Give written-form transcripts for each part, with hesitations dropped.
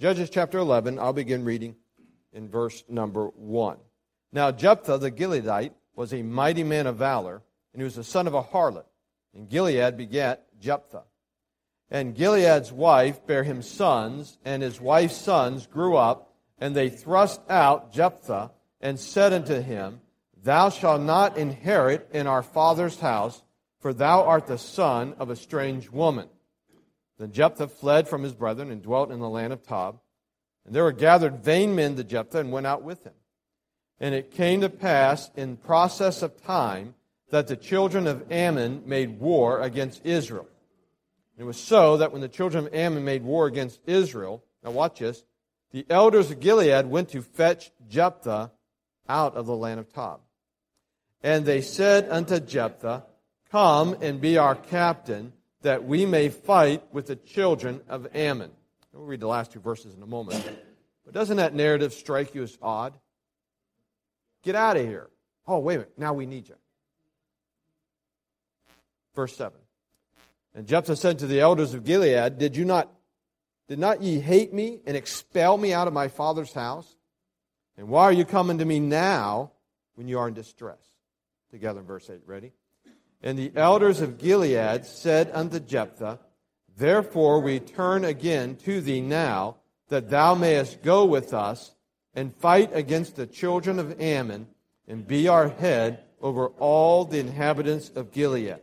Judges chapter 11, I'll begin reading in verse number 1. Now Jephthah the Gileadite was a mighty man of valor, and he was the son of a harlot. And Gilead begat Jephthah. And Gilead's wife bare him sons, and his wife's sons grew up, and they thrust out Jephthah, and said unto him, Thou shalt not inherit in our father's house, for thou art the son of a strange woman. Then Jephthah fled from his brethren, and dwelt in the land of Tob. And there were gathered vain men to Jephthah, and went out with him. And it came to pass in process of time that the children of Ammon made war against Israel. It was so that when the children of Ammon made war against Israel, now watch this, the elders of Gilead went to fetch Jephthah out of the land of Tob. And they said unto Jephthah, Come and be our captain, that we may fight with the children of Ammon. We'll read the last two verses in a moment. But doesn't that narrative strike you as odd? Get out of here. Oh, wait a minute. Now we need you. Verse 7. And Jephthah said to the elders of Gilead, Did not ye hate me and expel me out of my father's house? And why are you coming to me now when you are in distress? Together in verse 8. Ready? And the elders of Gilead said unto Jephthah, Therefore we turn again to thee now, that thou mayest go with us and fight against the children of Ammon, and be our head over all the inhabitants of Gilead.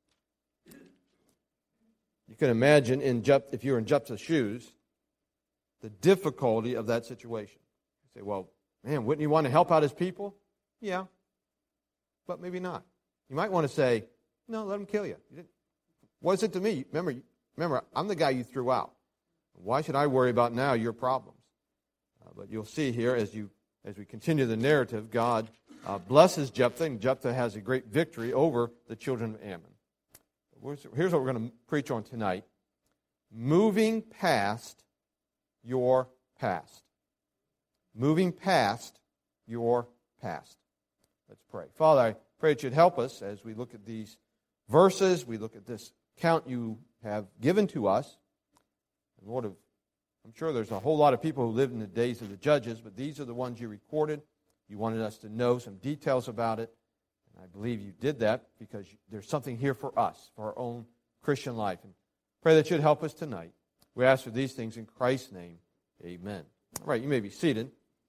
You can imagine, if you were in Jephthah's shoes, the difficulty of that situation. You say, well, man, wouldn't you want to help out his people? Yeah, but maybe not. You might want to say, no, let him kill you. What's it to me? Remember, I'm the guy you threw out. Why should I worry about now your problems? But you'll see here, as we continue the narrative, God blesses Jephthah, and Jephthah has a great victory over the children of Ammon. Here's what we're going to preach on tonight. Moving past your past. Moving past your past. Let's pray. Father, I pray that you'd help us as we look at these verses, we look at this account you have given to us. And Lord, I'm sure there's a whole lot of people who lived in the days of the judges, but these are the ones you recorded. You wanted us to know some details about it. I believe you did that because there's something here for us, for our own Christian life. And pray that you'd help us tonight. We ask for these things in Christ's name. Amen. All right, you may be seated.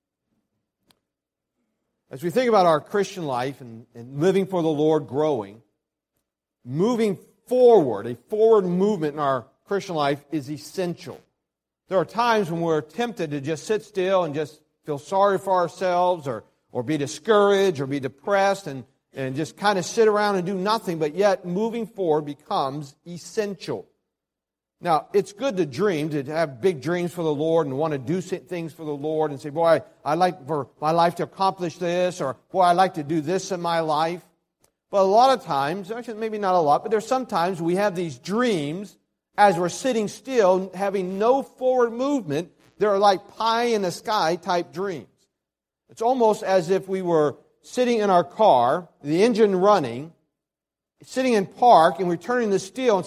As we think about our Christian life and living for the Lord, growing, moving forward, a forward movement in our Christian life is essential. There are times when we're tempted to just sit still and just feel sorry for ourselves or be discouraged or be depressed and just kind of sit around and do nothing, but yet moving forward becomes essential. Now, it's good to dream, to have big dreams for the Lord and want to do things for the Lord and say, boy, I'd like for my life to accomplish this, or boy, I'd like to do this in my life. But a lot of times, actually maybe not a lot, but there's sometimes we have these dreams as we're sitting still, having no forward movement. They're like pie in the sky type dreams. It's almost as if we were sitting in our car, the engine running, sitting in park, and we're turning the steering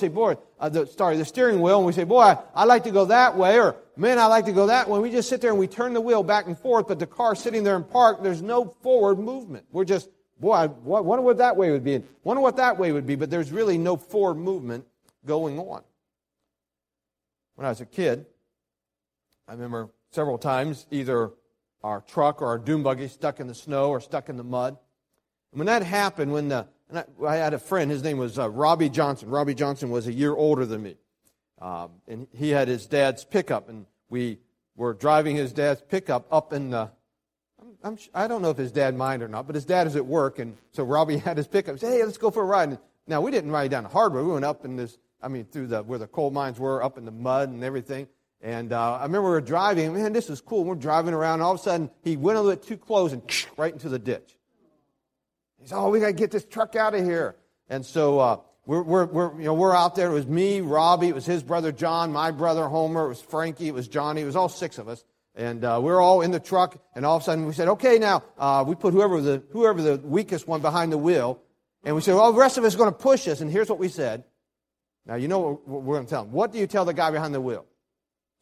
wheel, and we say, boy, I like to go that way, or man, I like to go that way. We just sit there and we turn the wheel back and forth, but the car's sitting there in park, there's no forward movement. We're just, boy, I wonder what that way would be, wonder what that way would be, but there's really no forward movement going on. When I was a kid, I remember several times either our truck or our dune buggy stuck in the snow or stuck in the mud. And when that happened, I had a friend, his name was Robbie Johnson. Robbie Johnson was a year older than me. And he had his dad's pickup, and we were driving his dad's pickup up in the, I don't know if his dad minded or not, but his dad is at work, and so Robbie had his pickup. He said, hey, let's go for a ride. And now, we didn't ride down the hard road. We went up in this, through where the coal mines were, up in the mud and everything. And I remember we were driving, man, this is cool. We're driving around, and all of a sudden, he went a little bit too close and right into the ditch. He said, oh, we got to get this truck out of here. And so we're out there. It was me, Robbie, it was his brother John, my brother Homer, it was Frankie, it was Johnny, it was all six of us. And we're all in the truck, and all of a sudden we said, okay, now, we put whoever the weakest one behind the wheel, and we said, well, the rest of us are going to push us, and here's what we said. Now, you know what we're going to tell them. What do you tell the guy behind the wheel?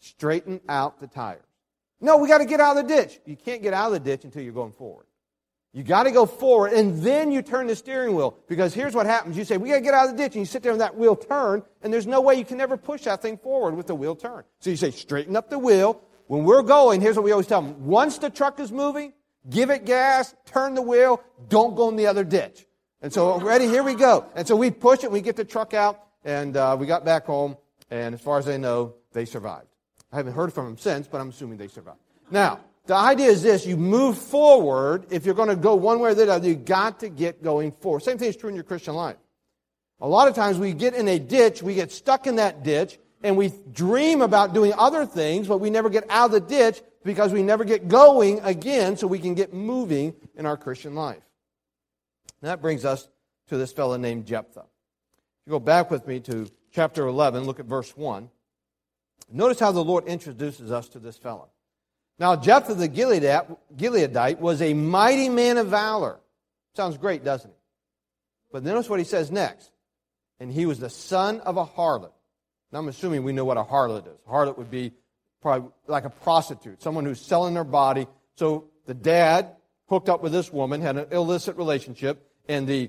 straighten out the tires. No, we got to get out of the ditch. You can't get out of the ditch until you're going forward. You got to go forward, and then you turn the steering wheel. Because here's what happens. You say, we got to get out of the ditch, and you sit there and that wheel turn, and there's no way you can ever push that thing forward with the wheel turn. So you say, straighten up the wheel. When we're going, here's what we always tell them. Once the truck is moving, give it gas, turn the wheel, don't go in the other ditch. And so, ready, here we go. And so we push it, we get the truck out, and we got back home, and as far as I know, they survived. I haven't heard from them since, but I'm assuming they survived. Now, the idea is this: you move forward. If you're going to go one way or the other, you've got to get going forward. Same thing is true in your Christian life. A lot of times we get in a ditch, we get stuck in that ditch, and we dream about doing other things, but we never get out of the ditch because we never get going again so we can get moving in our Christian life. And that brings us to this fellow named Jephthah. If you go back with me to chapter 11, look at verse 1. Notice how the Lord introduces us to this fellow. Now, Jephthah the Gileadite was a mighty man of valor. Sounds great, doesn't it? But notice what he says next. And he was the son of a harlot. Now, I'm assuming we know what a harlot is. A harlot would be probably like a prostitute, someone who's selling their body. So the dad hooked up with this woman, had an illicit relationship, and the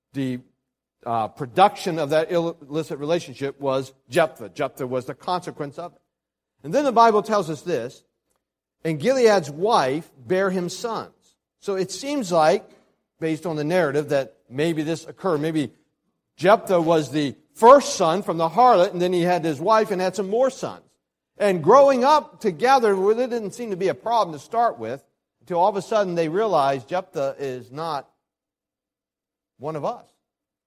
production of that illicit relationship was Jephthah. Jephthah was the consequence of it. And then the Bible tells us this, and Gilead's wife bare him sons. So it seems like, based on the narrative, that maybe this occurred. Maybe Jephthah was the first son from the harlot, and then he had his wife and had some more sons. And growing up together, it didn't seem to be a problem to start with, until all of a sudden they realized Jephthah is not one of us.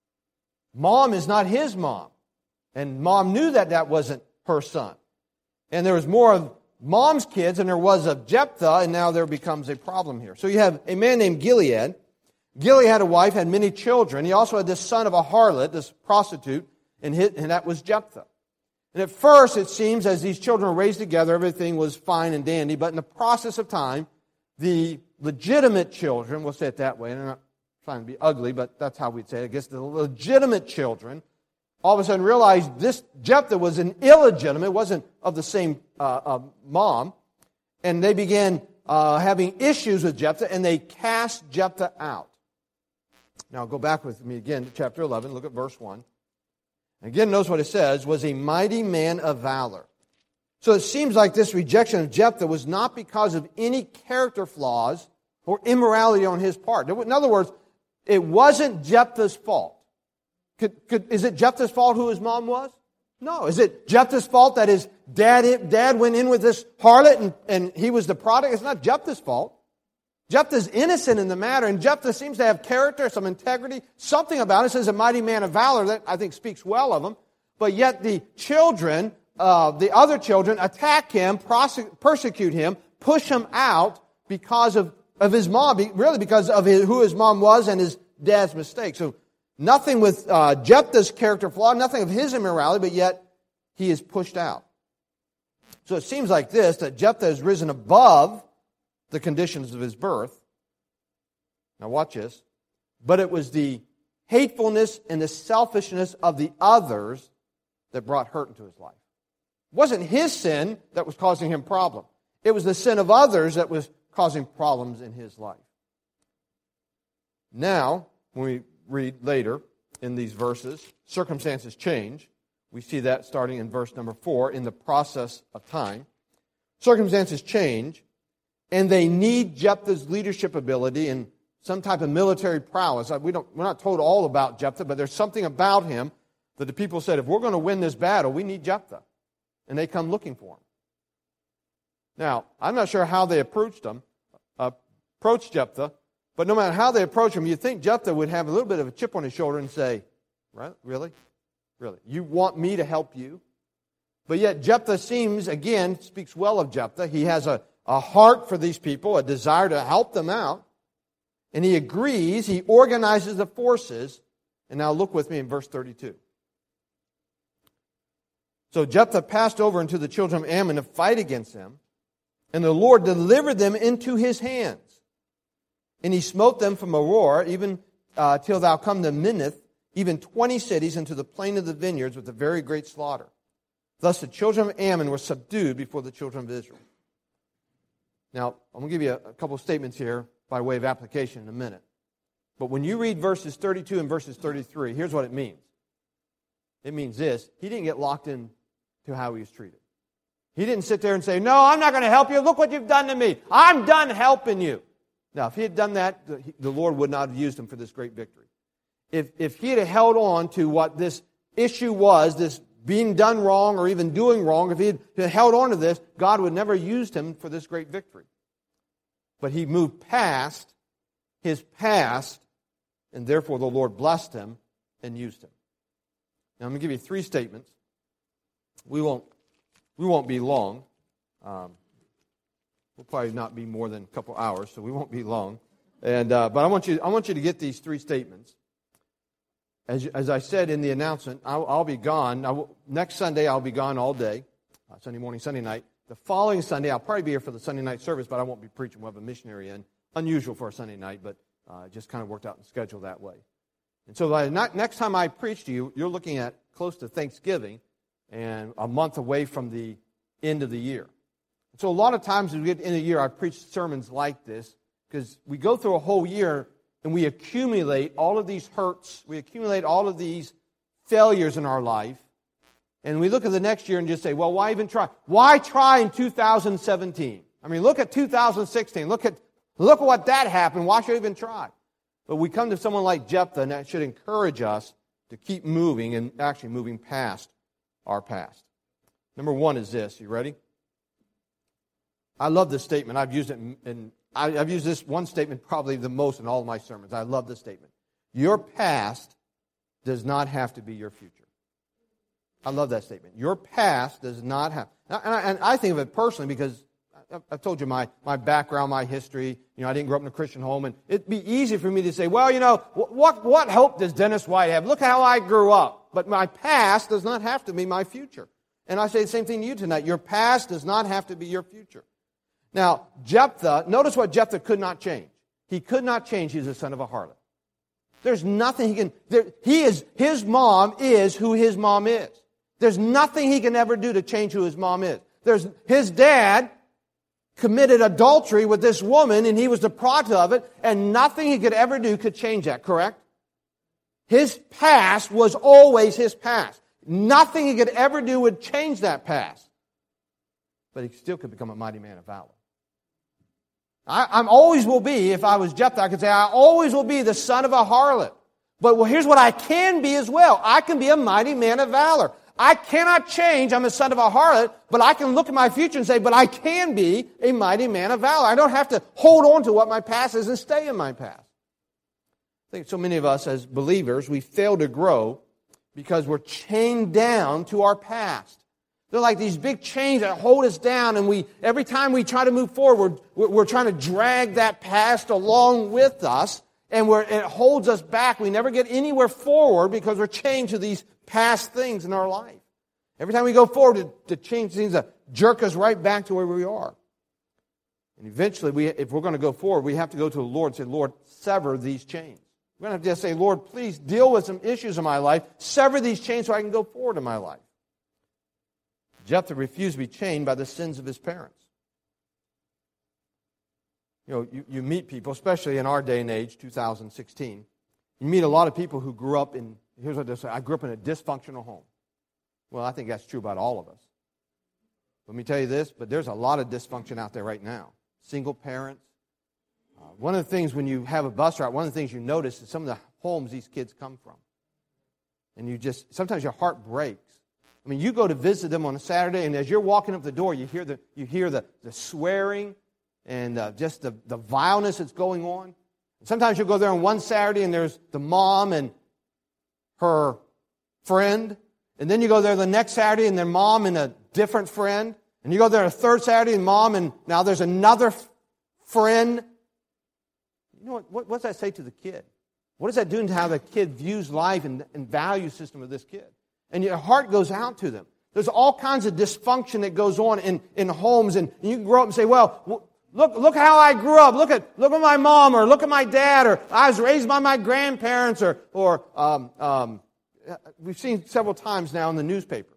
Mom is not his mom. And mom knew that that wasn't her son. And there was more of mom's kids than there was of Jephthah, and now there becomes a problem here. So you have a man named Gilead. Gilead had a wife, had many children. He also had this son of a harlot, this prostitute, and that was Jephthah. And at first, it seems, as these children were raised together, everything was fine and dandy, but in the process of time, the legitimate children, we'll say it that way, and I'm not trying to be ugly, but that's how we'd say it, I guess the legitimate children all of a sudden realized this Jephthah was an illegitimate, wasn't of the same mom, and they began having issues with Jephthah, and they cast Jephthah out. Now go back with me again to chapter 11, look at verse 1. Again, notice what it says, was a mighty man of valor. So it seems like this rejection of Jephthah was not because of any character flaws or immorality on his part. In other words, it wasn't Jephthah's fault. Is it Jephthah's fault who his mom was? No. Is it Jephthah's fault that his dad went in with this harlot and he was the product? It's not Jephthah's fault. Jephthah's innocent in the matter, and Jephthah seems to have character, some integrity, something about it. It says a mighty man of valor that I think speaks well of him. But yet the children, the other children, attack him, persecute him, push him out because of his mom, really because of who his mom was and his dad's mistake. So nothing with Jephthah's character flaw, nothing of his immorality, but yet he is pushed out. So it seems like this, that Jephthah has risen above the conditions of his birth. Now watch this. But it was the hatefulness and the selfishness of the others that brought hurt into his life. It wasn't his sin that was causing him problem. It was the sin of others that was causing problems in his life. Now, when we read later in these verses, circumstances change. We see that starting in verse number 4, in the process of time. Circumstances change, and they need Jephthah's leadership ability and some type of military prowess. We're not told all about Jephthah, but there's something about him that the people said, if we're going to win this battle, we need Jephthah. And they come looking for him. Now, I'm not sure how they approached Jephthah, but no matter how they approach him, you'd think Jephthah would have a little bit of a chip on his shoulder and say, right, really? Really? You want me to help you? But yet Jephthah seems, again, speaks well of Jephthah. He has a heart for these people, a desire to help them out. And he agrees, he organizes the forces. And now look with me in verse 32. So Jephthah passed over into the children of Ammon to fight against them, and the Lord delivered them into his hands. And he smote them from Aroer, even till thou come to Minnith, even 20 cities, into the plain of the vineyards with a very great slaughter. Thus the children of Ammon were subdued before the children of Israel. Now, I'm going to give you a couple of statements here by way of application in a minute. But when you read verses 32 and verses 33, here's what it means. It means this: he didn't get locked in to how he was treated. He didn't sit there and say, no, I'm not going to help you. Look what you've done to me. I'm done helping you. Now, if he had done that, the Lord would not have used him for this great victory. If he had held on to what this issue was, this being done wrong or even doing wrong, if he had held on to this, God would never have used him for this great victory. But he moved past his past, and therefore the Lord blessed him and used him. Now, I'm going to give you three statements. We won't be long. We'll probably not be more than a couple hours, so we won't be long. And but I want you to get these three statements. As I said in the announcement, I'll be gone. Next Sunday, I'll be gone all day, Sunday morning, Sunday night. The following Sunday, I'll probably be here for the Sunday night service, but I won't be preaching. We'll have a missionary in. Unusual for a Sunday night, but it just kind of worked out in the schedule that way. And so next time I preach to you, you're looking at close to Thanksgiving and a month away from the end of the year. So a lot of times as we get to the end of the year, I preach sermons like this because we go through a whole year and we accumulate all of these hurts, we accumulate all of these failures in our life, and we look at the next year and just say, well, why even try? Why try in 2017? I mean, look at 2016. Look at what that happened. Why should I even try? But we come to someone like Jephthah, and that should encourage us to keep moving and actually moving past our past. Number one is this. You ready? I love this statement. I've used it I've used this one statement probably the most in all of my sermons. I love this statement. Your past does not have to be your future. I love that statement. Your past does not have... And I think of it personally because I've told you my background, my history. I didn't grow up in a Christian home, and it'd be easy for me to say, well, what hope does Dennis White have? Look how I grew up. But my past does not have to be my future. And I say the same thing to you tonight. Your past does not have to be your future. Now, Jephthah, notice what Jephthah could not change. He could not change he's the son of a harlot. There's nothing he can... his mom is who his mom is. There's nothing he can ever do to change who his mom is. His dad committed adultery with this woman, and he was the product of it, and nothing he could ever do could change that, correct? His past was always his past. Nothing he could ever do would change that past. But he still could become a mighty man of valor. I always will be, if I was Jephthah, I could say, I always will be the son of a harlot. But here's what I can be as well. I can be a mighty man of valor. I cannot change, I'm a son of a harlot, but I can look at my future and say, but I can be a mighty man of valor. I don't have to hold on to what my past is and stay in my past. I think so many of us as believers, we fail to grow because we're chained down to our past. They're like these big chains that hold us down, and every time we try to move forward, we're trying to drag that past along with us, and it holds us back. We never get anywhere forward because we're chained to these past things in our life. Every time we go forward to change things, to jerk us right back to where we are. And eventually, if we're going to go forward, we have to go to the Lord and say, Lord, sever these chains. We're going to have to say, Lord, please deal with some issues in my life. Sever these chains so I can go forward in my life. Jephthah refused to be chained by the sins of his parents. You meet people, especially in our day and age, 2016. You meet a lot of people who grew up in, here's what they say, I grew up in a dysfunctional home. Well, I think that's true about all of us. Let me tell you this, but there's a lot of dysfunction out there right now. Single parents. One of the things when you have a bus route, one of the things you notice is some of the homes these kids come from. And sometimes your heart breaks. I mean, you go to visit them on a Saturday, and as you're walking up the door, you hear the swearing and just the vileness that's going on. And sometimes you'll go there on one Saturday, and there's the mom and her friend. And then you go there the next Saturday, and their mom and a different friend. And you go there a third Saturday, and mom, and now there's another friend. You know what does that say to the kid? What does that do to how the kid views life and value system of this kid? And your heart goes out to them. There's all kinds of dysfunction that goes on in homes, and you can grow up and say, well, look how I grew up. Look at my mom, or look at my dad, or I was raised by my grandparents, or we've seen several times now in the newspaper.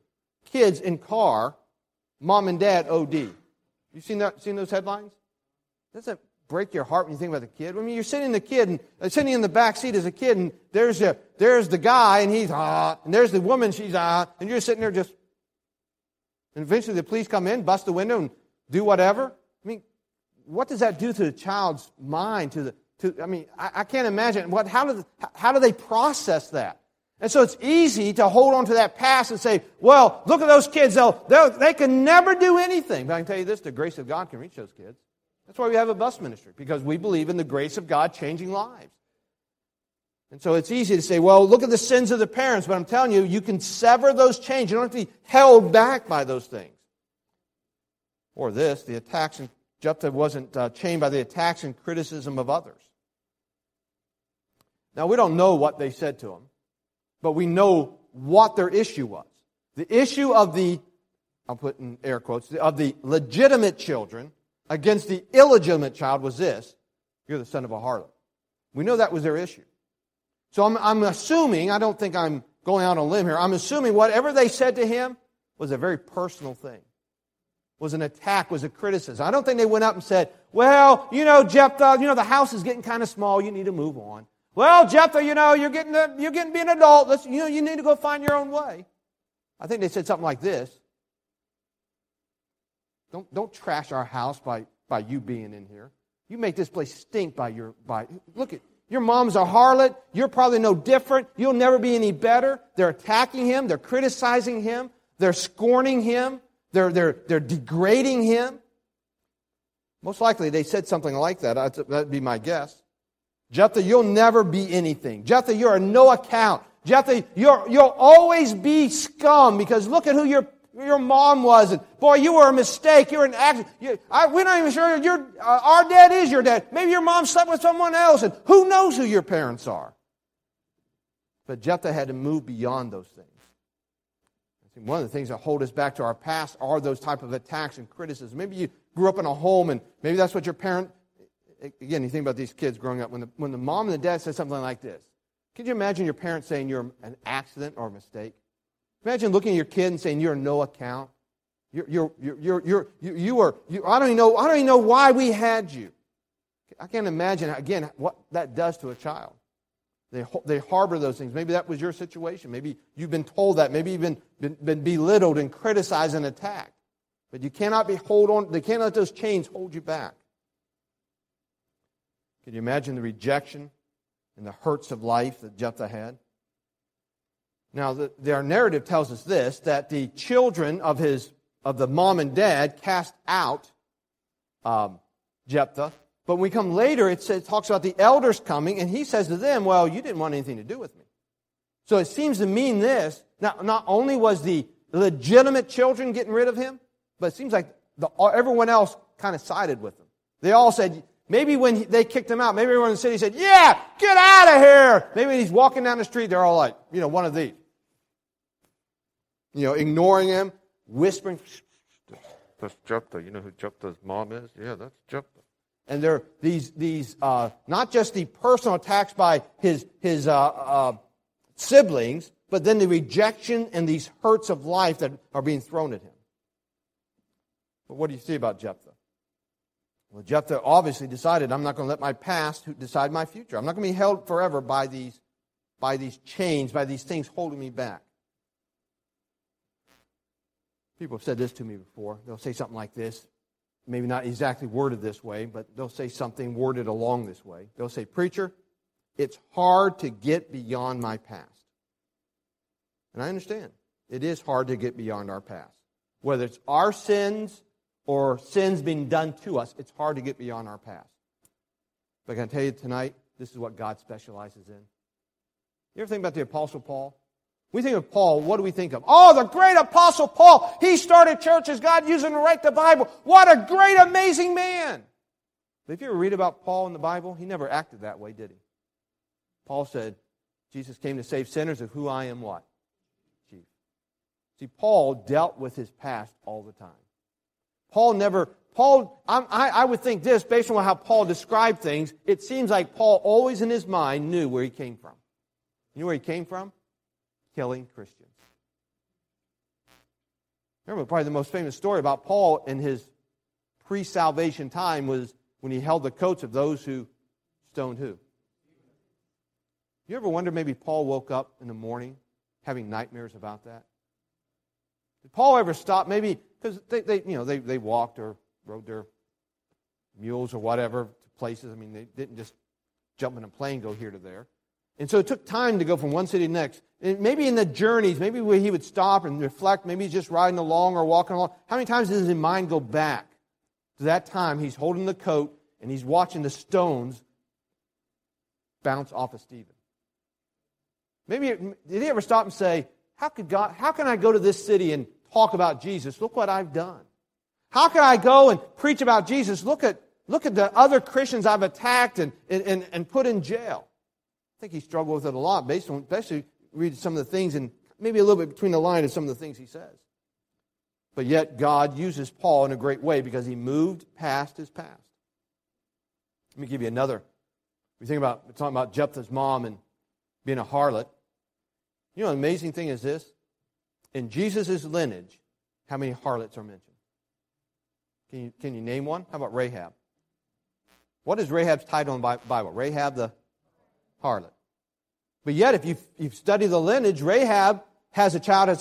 kids in car, mom and dad OD. You seen those headlines? Doesn't that break your heart when you think about the kid? I mean, you're sitting in the back seat as a kid, and there's the guy, and he's and there's the woman, she's and you're sitting there just. And eventually the police come in, bust the window, and do whatever. I mean, what does that do to the child's mind? I can't imagine how do they process that? And so it's easy to hold on to that past and say, well, look at those kids. They can never do anything. But I can tell you this, the grace of God can reach those kids. That's why we have a bus ministry, because we believe in the grace of God changing lives. And so it's easy to say, well, look at the sins of the parents. But I'm telling you, you can sever those chains. You don't have to be held back by those things. Or this, the attacks, and Jephthah wasn't chained by the attacks and criticism of others. Now, we don't know what they said to him, but we know what their issue was. The issue of I'll put in air quotes, of the legitimate children against the illegitimate child was this: you're the son of a harlot. We know that was their issue. So I'm assuming, I don't think I'm going out on a limb here, I'm assuming whatever they said to him was a very personal thing, was an attack, was a criticism. I don't think they went up and said, well, Jephthah, the house is getting kind of small, you need to move on. Well, Jephthah, you're getting to be an adult. You need to go find your own way. I think they said something like this: Don't trash our house by you being in here. You make this place stink look at your mom's a harlot. You're probably no different. You'll never be any better. They're attacking him. They're criticizing him. They're scorning him. They're degrading him. Most likely they said something like that. That'd be my guess. Jephthah, you'll never be anything. Jephthah, you're of no account. Jephthah, you'll always be scum, because look at who your mom was. And boy, you were a mistake. You're an accident. We're not even sure our dad is your dad. Maybe your mom slept with someone else, and who knows who your parents are. But Jephthah had to move beyond those things. One of the things that hold us back to our past are those type of attacks and criticisms. Maybe you grew up in a home, and maybe that's what your parent. Again, you think about these kids growing up. When the mom and the dad said something like this, could you imagine your parents saying you're an accident or a mistake? Imagine looking at your kid and saying you're no account. I don't even know why we had you. I can't imagine again what that does to a child. They harbor those things. Maybe that was your situation. Maybe you've been told that. Maybe you've been belittled and criticized and attacked. But you cannot they can't let those chains hold you back. Can you imagine the rejection and the hurts of life that Jephthah had? Now, their narrative tells us this, that the children of the mom and dad cast out Jephthah. But when we come later, it talks about the elders coming, and he says to them, well, you didn't want anything to do with me. So it seems to mean this, not only was the legitimate children getting rid of him, but it seems like everyone else kind of sided with him. They all said, maybe when they kicked him out, maybe everyone in the city said, yeah, get out of here. Maybe when he's walking down the street, they're all like, one of these. Ignoring him, whispering, that's Jephthah. You know who Jephthah's mom is? Yeah, that's Jephthah. And there are these not just the personal attacks by his siblings, but then the rejection and these hurts of life that are being thrown at him. But what do you see about Jephthah? Well, Jephthah obviously decided, I'm not going to let my past decide my future. I'm not going to be held forever by these chains, by these things holding me back. People have said this to me before. They'll say something like this. Maybe not exactly worded this way, but they'll say something worded along this way. They'll say, preacher, it's hard to get beyond my past. And I understand. It is hard to get beyond our past. Whether it's our sins or sins being done to us, it's hard to get beyond our past. But I can tell you tonight, this is what God specializes in. You ever think about the Apostle Paul? We think of Paul, what do we think of? Oh, the great Apostle Paul. He started churches, God used him to write the Bible. What a great, amazing man. But if you ever read about Paul in the Bible, he never acted that way, did he? Paul said, Jesus came to save sinners, of who I am what? Chief. See, Paul dealt with his past all the time. I would think this, based on how Paul described things, it seems like Paul always in his mind knew where he came from. You know where he came from? Killing Christians. Remember, probably the most famous story about Paul in his pre-salvation time was when he held the coats of those who stoned who? You ever wonder maybe Paul woke up in the morning having nightmares about that? Did Paul ever stop? Maybe because they walked or rode their mules or whatever to places. I mean, they didn't just jump in a plane and go here to there. And so it took time to go from one city to the next. And maybe in the journeys, maybe where he would stop and reflect, maybe he's just riding along or walking along. How many times does his mind go back to that time he's holding the coat and he's watching the stones bounce off of Stephen? Maybe, did he ever stop and say, how can I go to this city and talk about Jesus? Look what I've done. How can I go and preach about Jesus? Look at the other Christians I've attacked and put in jail. I think he struggled with it a lot, based on, especially read some of the things and maybe a little bit between the line of some of the things he says. But yet God uses Paul in a great way because he moved past his past. Let me give you another. We're talking about Jephthah's mom and being a harlot. You know, the amazing thing is this. In Jesus' lineage, how many harlots are mentioned? Can you name one? How about Rahab? What is Rahab's title in the Bible? Rahab the harlot. But yet, if you study the lineage, Rahab has a child,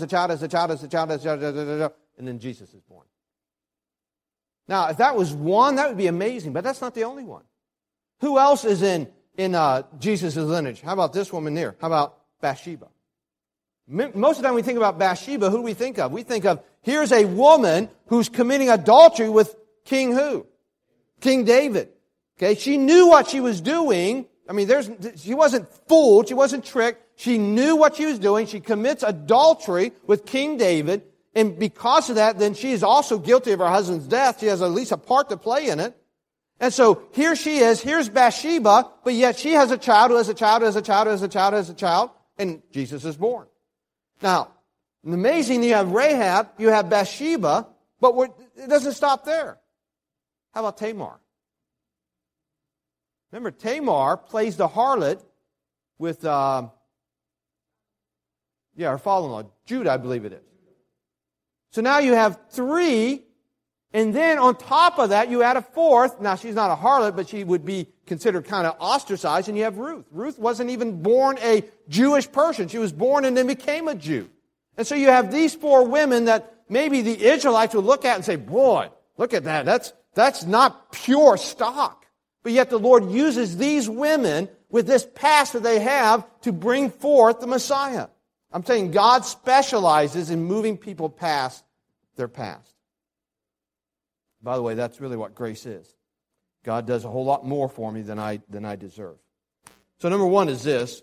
and then Jesus is born. Now, if that was one, that would be amazing, but that's not the only one. Who else is in Jesus' lineage? How about this woman here? How about Bathsheba? Most of the time we think about Bathsheba, who do we think of? We think of, here's a woman who's committing adultery with King who? King David. Okay, she knew what she was doing. I mean, she wasn't fooled. She wasn't tricked. She knew what she was doing. She commits adultery with King David. And because of that, then she is also guilty of her husband's death. She has at least a part to play in it. And so here she is. Here's Bathsheba. But yet she has a child who has a child who has a child who has a child who has a child. And Jesus is born. Now, amazing, you have Rahab, you have Bathsheba, but it doesn't stop there. How about Tamar? Remember, Tamar plays the harlot with, her father-in-law, Judah, I believe it is. So now you have three, and then on top of that, you add a fourth. Now, she's not a harlot, but she would be considered kind of ostracized, and you have Ruth. Ruth wasn't even born a Jewish person. She was born and then became a Jew. And so you have these four women that maybe the Israelites would look at and say, boy, look at that. That's not pure stock. But yet the Lord uses these women with this past that they have to bring forth the Messiah. I'm saying God specializes in moving people past their past. By the way, that's really what grace is. God does a whole lot more for me than I deserve. So number one is this.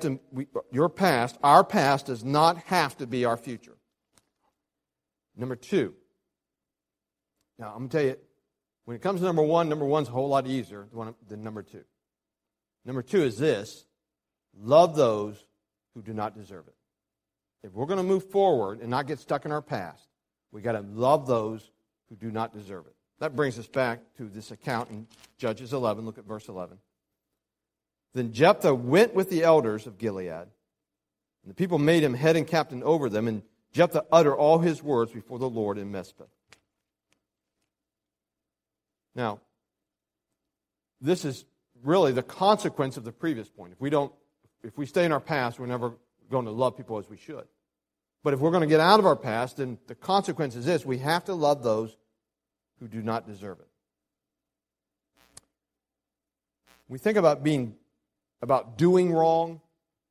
Our past does not have to be our future. Number two. Now, I'm going to tell you, when it comes to number one's a whole lot easier than number two. Number two is this. Love those who do not deserve it. If we're going to move forward and not get stuck in our past, we've got to love those who do not deserve it. That brings us back to this account in Judges 11. Look at verse 11. Then Jephthah went with the elders of Gilead, and the people made him head and captain over them, and Jephthah uttered all his words before the Lord in Mizpah. Now, this is really the consequence of the previous point. If we stay in our past, we're never going to love people as we should. But if we're going to get out of our past, then the consequence is this. We have to love those who do not deserve it. We think about doing wrong.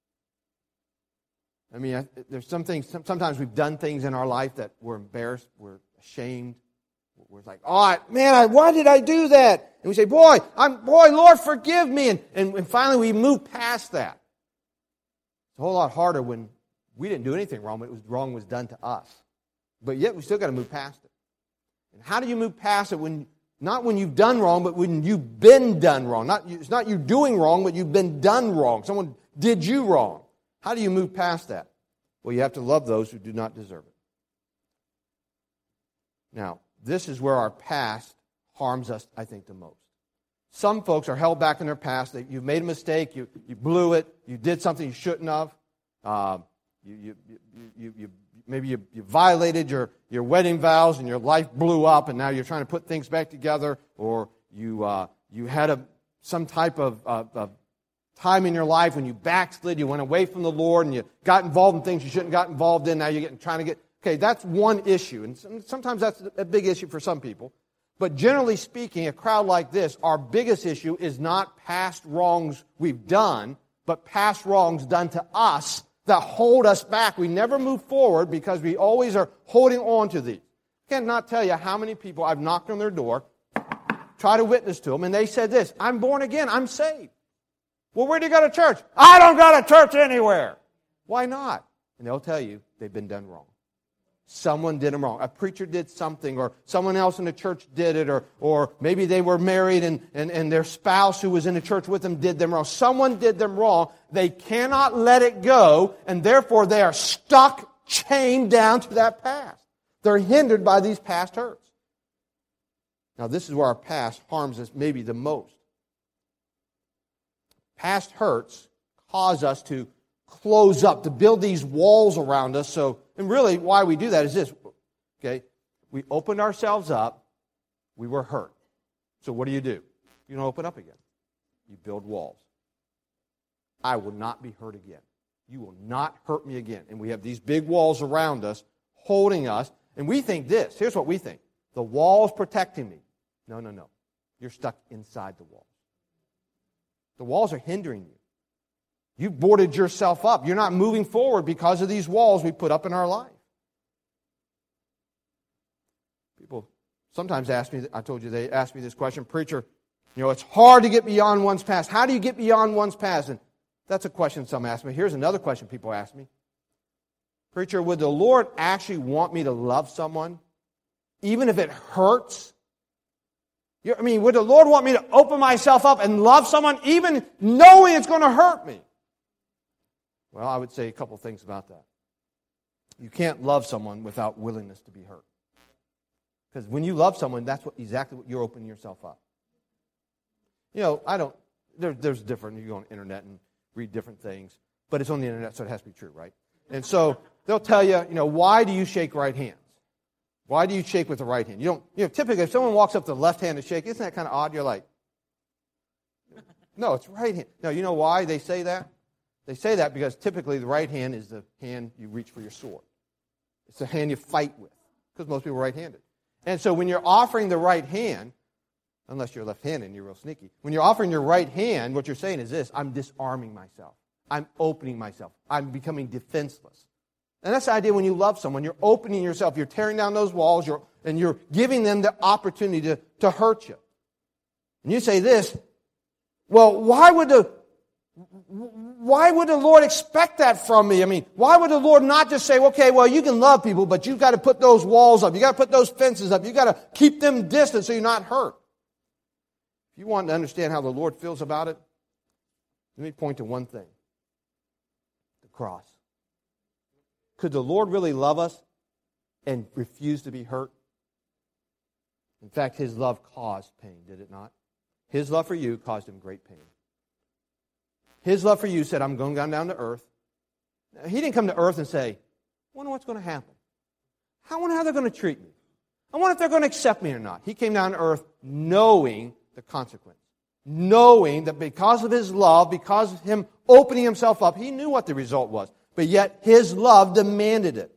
I mean, there's some things, sometimes we've done things in our life that we're embarrassed, we're ashamed. We're like, why did I do that? And we say, Lord, forgive me. And finally we move past that. It's a whole lot harder when we didn't do anything wrong, but wrong was done to us. But yet we still got to move past it. And how do you move past it not when you've done wrong, but when you've been done wrong? It's not you doing wrong, but you've been done wrong. Someone did you wrong. How do you move past that? Well, you have to love those who do not deserve it. Now, this is where our past harms us, I think, the most. Some folks are held back in their past. You've made a mistake. You blew it. You did something you shouldn't have. maybe you violated your wedding vows and your life blew up and now you're trying to put things back together, or you had some type of time in your life when you backslid, you went away from the Lord and you got involved in things you shouldn't got involved in. Now you're trying to get... Okay, that's one issue, and sometimes that's a big issue for some people. But generally speaking, a crowd like this, our biggest issue is not past wrongs we've done, but past wrongs done to us that hold us back. We never move forward because we always are holding on to these. I cannot tell you how many people I've knocked on their door, try to witness to them, and they said this: I'm born again, I'm saved. Well, where do you go to church? I don't go to church anywhere. Why not? And they'll tell you they've been done wrong. Someone did them wrong. A preacher did something, or someone else in the church did it, or maybe they were married and their spouse who was in the church with them did them wrong. Someone did them wrong. They cannot let it go, and therefore they are stuck, chained down to that past. They're hindered by these past hurts. Now, this is where our past harms us maybe the most. Past hurts cause us to close up, to build these walls around us. And really, why we do that is this, okay? We opened ourselves up, we were hurt. So what do? You don't open up again. You build walls. I will not be hurt again. You will not hurt me again. And we have these big walls around us, holding us, and we think this. Here's what we think. The wall's protecting me. No. You're stuck inside the walls. The walls are hindering you. You've boarded yourself up. You're not moving forward because of these walls we put up in our life. People sometimes ask me, I told you they ask me this question, preacher, it's hard to get beyond one's past. How do you get beyond one's past? And that's a question some ask me. Here's another question people ask me. Preacher, would the Lord actually want me to love someone, even if it hurts? Would the Lord want me to open myself up and love someone, even knowing it's going to hurt me? Well, I would say a couple things about that. You can't love someone without willingness to be hurt. Because when you love someone, that's exactly what you're opening yourself up. There's different, you go on the internet and read different things, but it's on the internet, so it has to be true, right? And so they'll tell you, why do you shake right hands? Why do you shake with the right hand? Typically if someone walks up to the left hand to shake, isn't that kind of odd? You're like, no, it's right hand. No, you know why they say that? They say that because typically the right hand is the hand you reach for your sword. It's the hand you fight with, because most people are right-handed. And so when you're offering the right hand, unless you're left-handed and you're real sneaky, when you're offering your right hand, what you're saying is this: I'm disarming myself. I'm opening myself. I'm becoming defenseless. And that's the idea when you love someone. You're opening yourself. You're tearing down those walls, and you're giving them the opportunity to hurt you. And you say this, well, why would the Lord expect that from me? Why would the Lord not just say, okay, well, you can love people, but you've got to put those walls up. You've got to put those fences up. You've got to keep them distant so you're not hurt. If you want to understand how the Lord feels about it, let me point to one thing: the cross. Could the Lord really love us and refuse to be hurt? In fact, His love caused pain, did it not? His love for you caused Him great pain. His love for you said, I'm going down to earth. He didn't come to earth and say, I wonder what's going to happen. I wonder how they're going to treat me. I wonder if they're going to accept me or not. He came down to earth knowing the consequence. Knowing that because of His love, because of Him opening Himself up, He knew what the result was. But yet His love demanded it.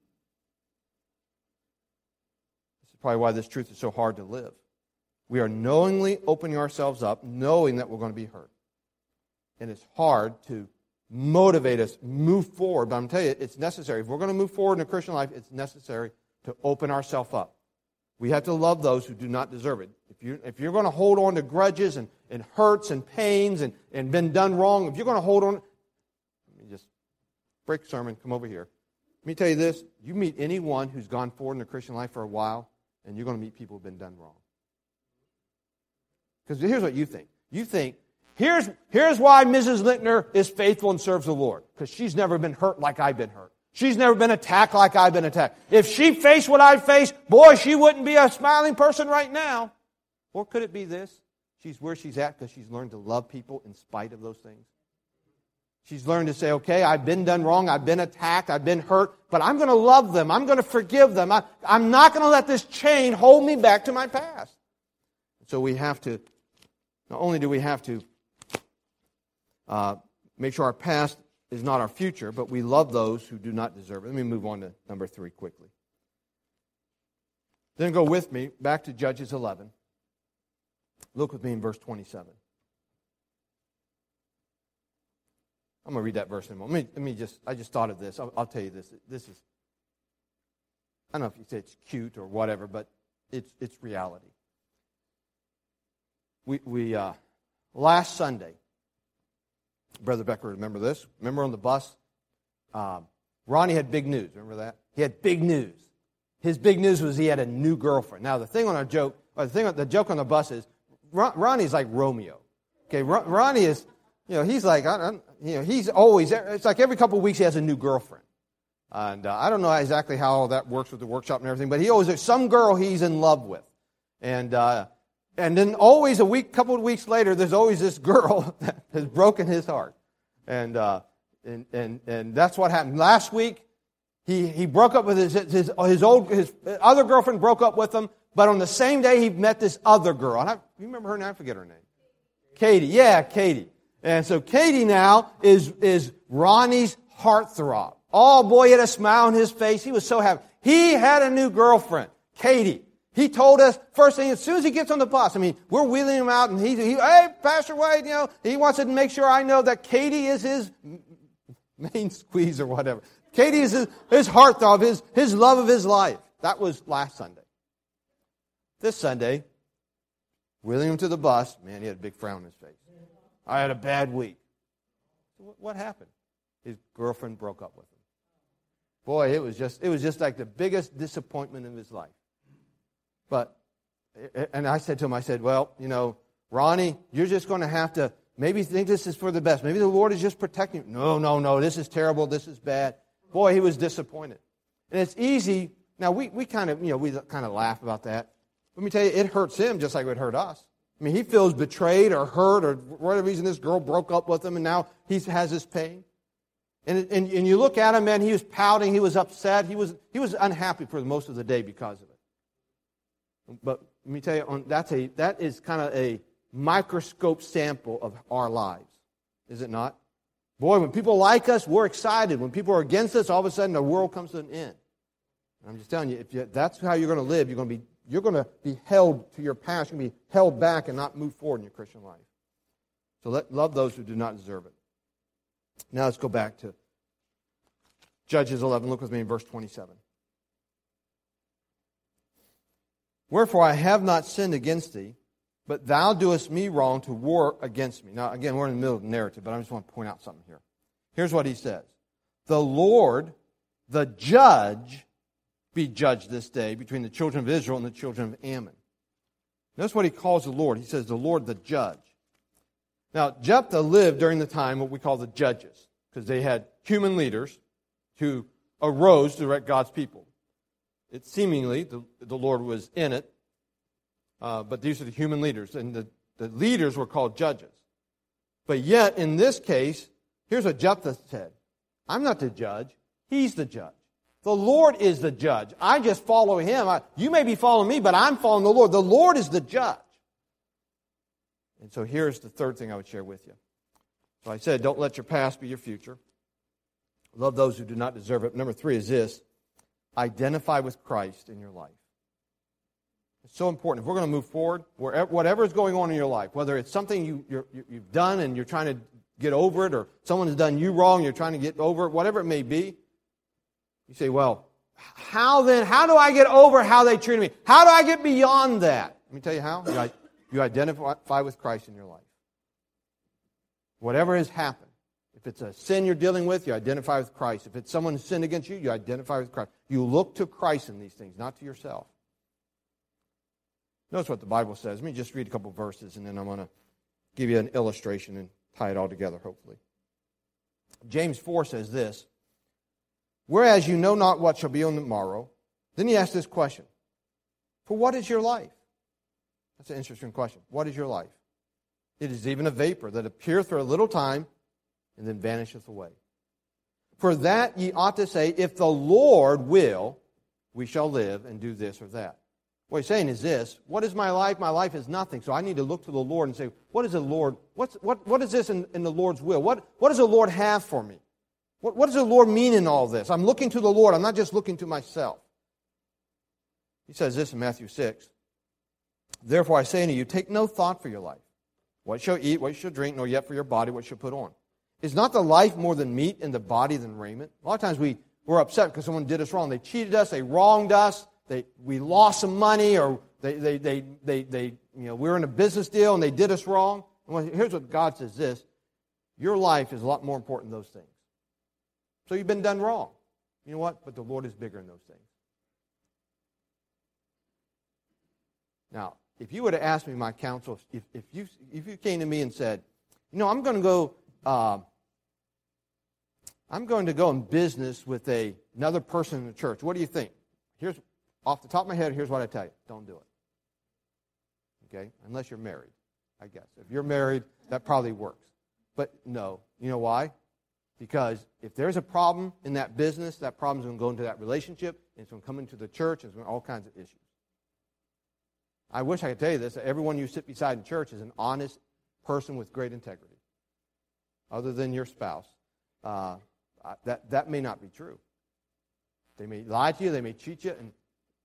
This is probably why this truth is so hard to live. We are knowingly opening ourselves up, knowing that we're going to be hurt. And it's hard to motivate us, move forward. But I'm telling you, it's necessary. If we're going to move forward in a Christian life, it's necessary to open ourselves up. We have to love those who do not deserve it. If you're going to hold on to grudges and hurts and pains and been done wrong, if you're going to hold on, let me just break the sermon, come over here. Let me tell you this. You meet anyone who's gone forward in the Christian life for a while, and you're going to meet people who've been done wrong. Because here's what you think. You think, here's why Mrs. Lintner is faithful and serves the Lord. Because she's never been hurt like I've been hurt. She's never been attacked like I've been attacked. If she faced what I faced, boy, she wouldn't be a smiling person right now. Or could it be this? She's where she's at because she's learned to love people in spite of those things. She's learned to say, okay, I've been done wrong, I've been attacked, I've been hurt, but I'm going to love them. I'm going to forgive them. I'm not going to let this chain hold me back to my past. So we have to, not only do we have to make sure our past is not our future, but we love those who do not deserve it. Let me move on to number 3 quickly. Then go with me back to Judges 11. Look with me in verse 27. I'm going to read that verse in a moment. I just thought of this. I'll tell you this. This is, I don't know if you say it's cute or whatever, but it's reality. We last Sunday, Brother Becker, remember this? Remember on the bus? Ronnie had big news. Remember that? He had big news. His big news was he had a new girlfriend. Now, the joke on the bus is, Ronnie's like Romeo. Okay, Ronnie is, he's like, he's always, it's like every couple of weeks he has a new girlfriend. And I don't know exactly how all that works with the workshop and everything, but he always, there's some girl he's in love with. And then always couple of weeks later, there's always this girl that has broken his heart. And that's what happened. Last week, he broke up with his other girlfriend broke up with him, but on the same day he met this other girl. And you remember her name? I forget her name. Katie. Yeah, Katie. And so Katie now is Ronnie's heartthrob. Oh boy, he had a smile on his face. He was so happy. He had a new girlfriend, Katie. He told us, first thing, as soon as he gets on the bus, we're wheeling him out, and hey, Pastor Wade, he wants to make sure I know that Katie is his main squeeze or whatever. Katie is his heartthrob, his love of his life. That was last Sunday. This Sunday, wheeling him to the bus, man, he had a big frown on his face. I had a bad week. What happened? His girlfriend broke up with him. Boy, it was just like the biggest disappointment of his life. And I said to him, well, Ronnie, you're just going to have to maybe think this is for the best. Maybe the Lord is just protecting you. No, this is terrible, this is bad. Boy, he was disappointed. And it's easy. Now, we kind of laugh about that. Let me tell you, it hurts him just like it would hurt us. He feels betrayed or hurt or for whatever reason this girl broke up with him and now he has this pain. And you look at him, man, he was pouting, he was upset, he was unhappy for most of the day because of it. But let me tell you, that is kind of a microscope sample of our lives, is it not? Boy, when people like us, we're excited. When people are against us, all of a sudden the world comes to an end. And I'm just telling you, that's how you're going to live, you're going to be held to your past. You're going to be held back and not move forward in your Christian life. So love those who do not deserve it. Now let's go back to Judges 11. Look with me in verse 27. Wherefore I have not sinned against thee, but thou doest me wrong to war against me. Now, again, we're in the middle of the narrative, but I just want to point out something here. Here's what he says. The Lord, the judge, be judged this day between the children of Israel and the children of Ammon. Notice what he calls the Lord. He says the Lord, the judge. Now, Jephthah lived during the time what we call the judges, because they had human leaders who arose to direct God's people. It seemingly, the Lord was in it, but these are the human leaders, and the leaders were called judges. But yet, in this case, here's what Jephthah said. I'm not the judge, he's the judge. The Lord is the judge. I just follow him. You may be following me, but I'm following the Lord. The Lord is the judge. And so here's the third thing I would share with you. So I said, don't let your past be your future. Love those who do not deserve it. Number 3 is this. Identify with Christ in your life. It's so important. If we're going to move forward, whatever is going on in your life, whether it's something you've done and you're trying to get over it, or someone has done you wrong, you're trying to get over it, whatever it may be, you say, well, how do I get over how they treated me? How do I get beyond that? Let me tell you how. You identify with Christ in your life. Whatever has happened. If it's a sin you're dealing with, you identify with Christ. If it's someone who sinned against you, you identify with Christ. You look to Christ in these things, not to yourself. Notice what the Bible says. Let me just read a couple verses, and then I'm going to give you an illustration and tie it all together, hopefully. James 4 says this, whereas you know not what shall be on the morrow, then he asks this question, for what is your life? That's an interesting question. What is your life? It is even a vapor that appeareth for a little time and then vanisheth away. For that ye ought to say, if the Lord will, we shall live and do this or that. What he's saying is this: what is my life? My life is nothing. So I need to look to the Lord and say, what is the Lord? What is this in the Lord's will? What does the Lord have for me? What does the Lord mean in all this? I'm looking to the Lord. I'm not just looking to myself. He says this in Matthew 6. Therefore I say unto you, take no thought for your life. What shall you eat, what you shall drink, nor yet for your body, what you shall put on. Is not the life more than meat, and the body than raiment? A lot of times we're upset because someone did us wrong. They cheated us, they wronged us, we lost some money, or we're in a business deal and they did us wrong. And here's what God says: this, your life is a lot more important than those things. So you've been done wrong. You know what? But the Lord is bigger than those things. Now, if you would have asked me my counsel, if you came to me and said, I'm going to go in business with another person in the church. What do you think? Here's, off the top of my head, here's what I tell you. Don't do it. Okay? Unless you're married, I guess. If you're married, that probably works. But no. You know why? Because if there's a problem in that business, that problem's going to go into that relationship, and it's going to come into the church, and it's going to all kinds of issues. I wish I could tell you this, that everyone you sit beside in church is an honest person with great integrity. Other than your spouse. That may not be true. They may lie to you, they may cheat you, and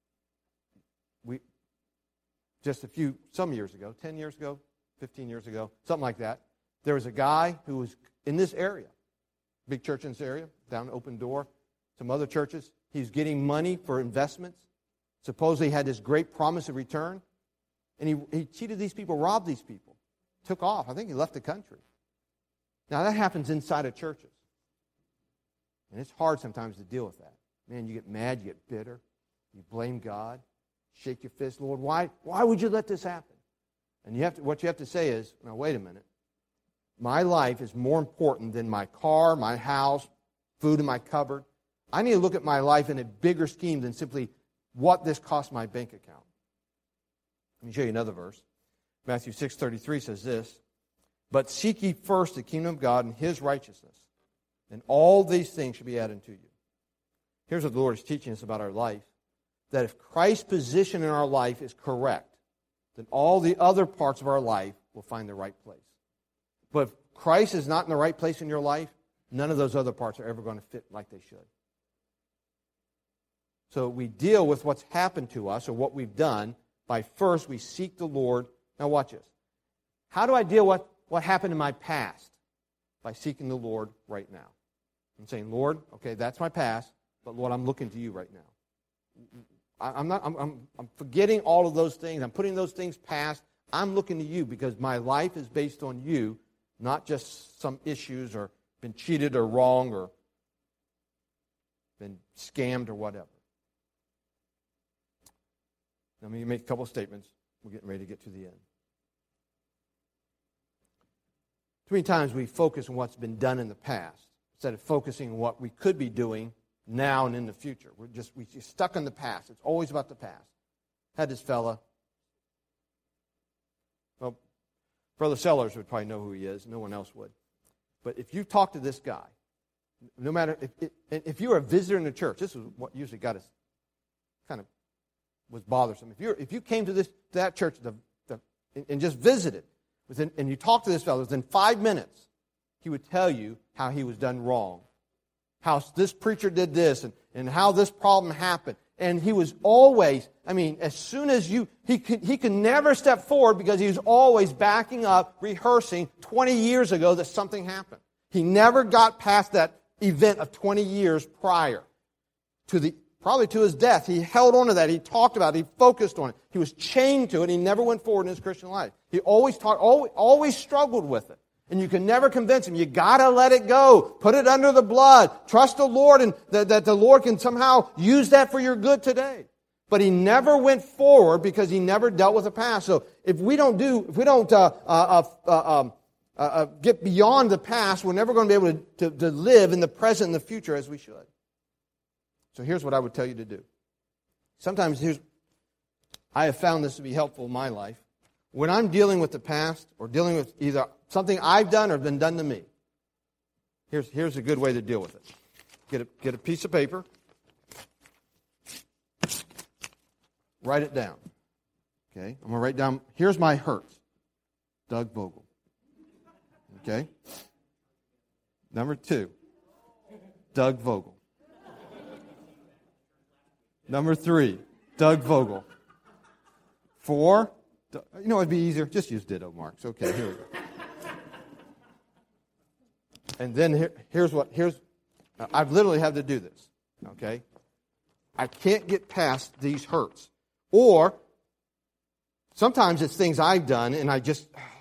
some years ago, 10 years ago, 15 years ago, something like that, there was a guy who was in this area, big church in this area, down Open Door, some other churches. He's getting money for investments. Supposedly he had this great promise of return. And he cheated these people, robbed these people, took off. I think he left the country. Now that happens inside of churches. And it's hard sometimes to deal with that. Man, you get mad, you get bitter, you blame God, shake your fist, Lord, why would you let this happen? And what you have to say is, now wait a minute. My life is more important than my car, my house, food in my cupboard. I need to look at my life in a bigger scheme than simply what this cost my bank account. Let me show you another verse. Matthew 6:33 says this: but seek ye first the kingdom of God and His righteousness, and all these things shall be added unto you. Here's what the Lord is teaching us about our life, that if Christ's position in our life is correct, then all the other parts of our life will find the right place. But if Christ is not in the right place in your life, none of those other parts are ever going to fit like they should. So we deal with what's happened to us or what we've done by first we seek the Lord. Now watch this. How do I deal with what happened in my past? By seeking the Lord right now. I'm saying, Lord, okay, that's my past, but Lord, I'm looking to you right now. I'm forgetting all of those things. I'm putting those things past. I'm looking to you because my life is based on you, not just some issues or been cheated or wrong or been scammed or whatever. Let me make a couple of statements. We're getting ready to get to the end. Too many times we focus on what's been done in the past instead of focusing on what we could be doing now and in the future. We're just stuck in the past. It's always about the past. Had this fella. Well, Brother Sellers would probably know who he is. No one else would. But if you talk to this guy, no matter if you were a visitor in the church, this is what usually got us kind of was bothersome. If you came to that church and just visited, and you talked to this fellow, within 5 minutes, he would tell you how he was done wrong, how this preacher did this, and how this problem happened. And he was always, as soon as he could never step forward because he was always backing up, rehearsing 20 years ago that something happened. He never got past that event of 20 years prior to probably to his death. He held on to that. He talked about it. He focused on it. He was chained to it. He never went forward in his Christian life. He always struggled with it. And you can never convince him. You got to let it go. Put it under the blood. Trust the Lord and that the Lord can somehow use that for your good today. But he never went forward because he never dealt with the past. So if we don't get beyond the past, we're never going to be able to live in the present and the future as we should. So here's what I would tell you to do. Sometimes I have found this to be helpful in my life. When I'm dealing with the past or dealing with either something I've done or been done to me, Here's a good way to deal with it. Get a piece of paper. Write it down. Okay? I'm going to write down, here's my hurts. Doug Vogel. Okay? Number 2, Doug Vogel. Number 3, Doug Vogel. 4, it'd be easier. Just use ditto marks. Okay, here we go. And then I've literally had to do this. Okay? I can't get past these hurts. Or, sometimes it's things I've done, and every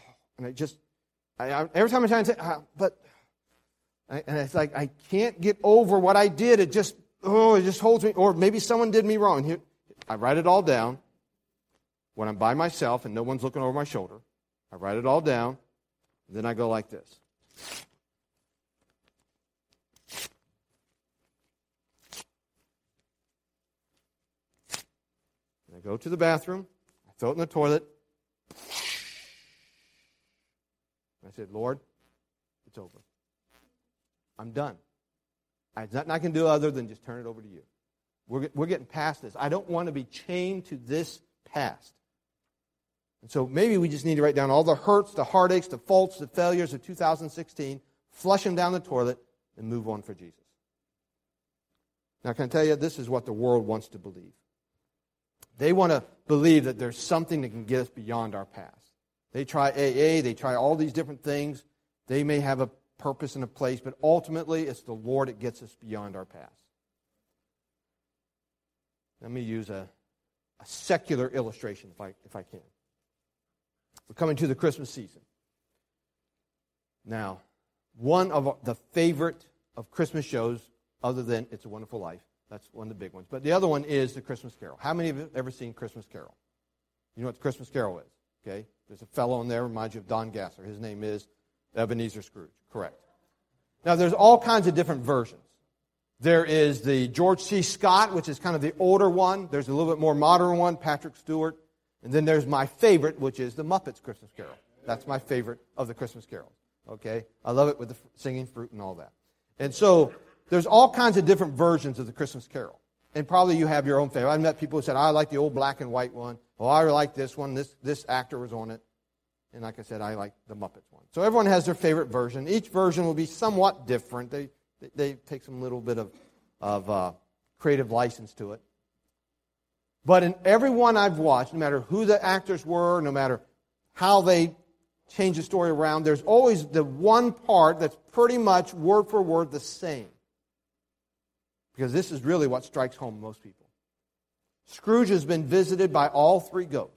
time I try to say, and it's like I can't get over what I did. It just holds me. Or maybe someone did me wrong. Here, I write it all down when I'm by myself and no one's looking over my shoulder. I write it all down, and then I go like this. And I go to the bathroom. I throw it in the toilet. I said, Lord, it's over. I'm done. There's nothing I can do other than just turn it over to you. We're getting past this. I don't want to be chained to this past. And so maybe we just need to write down all the hurts, the heartaches, the faults, the failures of 2016, flush them down the toilet, and move on for Jesus. Now, can I tell you, this is what the world wants to believe. They want to believe that there's something that can get us beyond our past. They try AA, they try all these different things. They may have a purpose and a place, but ultimately it's the Lord that gets us beyond our past. Let me use a secular illustration if I can. We're coming to the Christmas season. Now, one of the favorite of Christmas shows, other than It's a Wonderful Life, that's one of the big ones. But the other one is The Christmas Carol. How many of you have ever seen Christmas Carol? You know what The Christmas Carol is, okay? There's a fellow in there, reminds you of Don Gasser. His name is Ebenezer Scrooge, correct. Now, there's all kinds of different versions. There is the George C. Scott, which is kind of the older one. There's a little bit more modern one, Patrick Stewart. And then there's my favorite, which is the Muppets Christmas Carol. That's my favorite of the Christmas carols, okay? I love it with the singing fruit and all that. And so there's all kinds of different versions of the Christmas Carol. And probably you have your own favorite. I've met people who said, I like the old black and white one. Oh, I like this one. This actor was on it. And like I said, I like the Muppets one. So everyone has their favorite version. Each version will be somewhat different. They take some little bit of creative license to it. But in every one I've watched, no matter who the actors were, no matter how they change the story around, there's always the one part that's pretty much word for word the same. Because this is really what strikes home to most people. Scrooge has been visited by all 3 ghosts.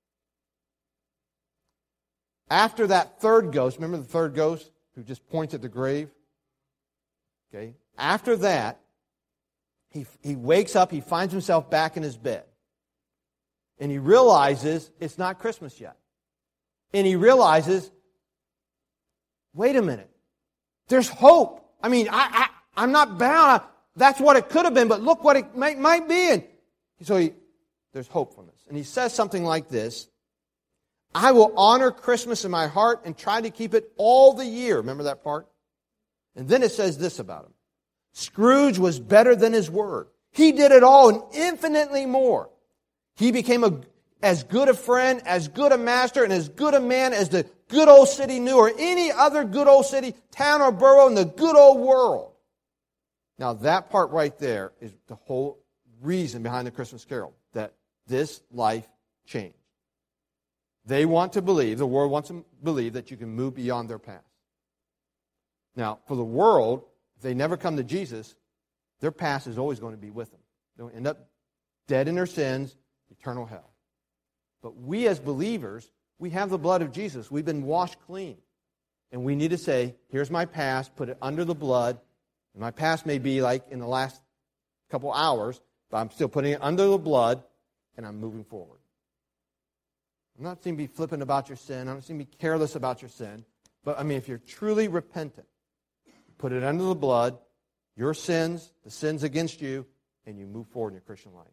After that third ghost, remember the third ghost who just points at the grave? Okay. After that, he wakes up, he finds himself back in his bed. And he realizes it's not Christmas yet. And he realizes, wait a minute, there's hope. I mean, I'm not bound. That's what it could have been, but look what it might be. And so there's hope from this. And he says something like this, I will honor Christmas in my heart and try to keep it all the year. Remember that part? And then it says this about him. Scrooge was better than his word. He did it all and infinitely more. He became as good a friend, as good a master, and as good a man as the good old city knew, or any other good old city, town, or borough in the good old world. Now that part right there is the whole reason behind the Christmas Carol, that this life changed. They want to believe, the world wants to believe that you can move beyond their past. Now, for the world, if they never come to Jesus, their past is always going to be with them. They'll end up dead in their sins, eternal hell. But we as believers, we have the blood of Jesus. We've been washed clean. And we need to say, here's my past, put it under the blood. And my past may be like in the last couple hours, but I'm still putting it under the blood, and I'm moving forward. I'm not saying be flippant about your sin. I'm not saying be careless about your sin. But, I mean, if you're truly repentant, put it under the blood, your sins, the sins against you, and you move forward in your Christian life.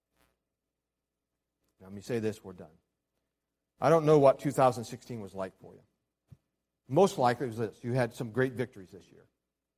Now, let me say this, we're done. I don't know what 2016 was like for you. Most likely it was this. You had some great victories this year.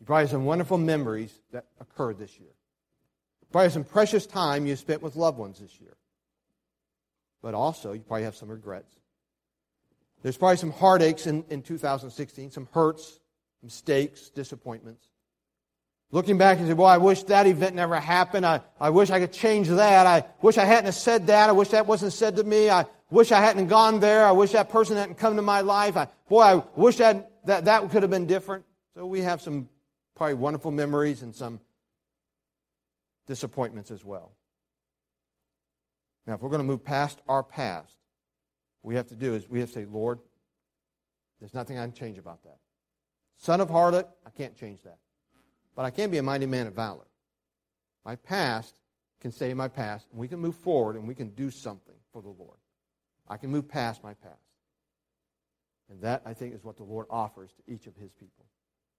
You probably have some wonderful memories that occurred this year. You probably have some precious time you spent with loved ones this year. But also, you probably have some regrets. There's probably some heartaches in 2016, some hurts, mistakes, disappointments. Looking back and say, well, I wish that event never happened. I wish I could change that. I wish I hadn't have said that. I wish that wasn't said to me. I wish I hadn't gone there. I wish that person hadn't come to my life. I wish that could have been different. So we have some probably wonderful memories and some disappointments as well. Now, if we're going to move past our past, what we have to do is we have to say, Lord, there's nothing I can change about that. Son of harlot, I can't change that. But I can be a mighty man of valor. My past can stay in my past, and we can move forward, and we can do something for the Lord. I can move past my past. And that, I think, is what the Lord offers to each of His people.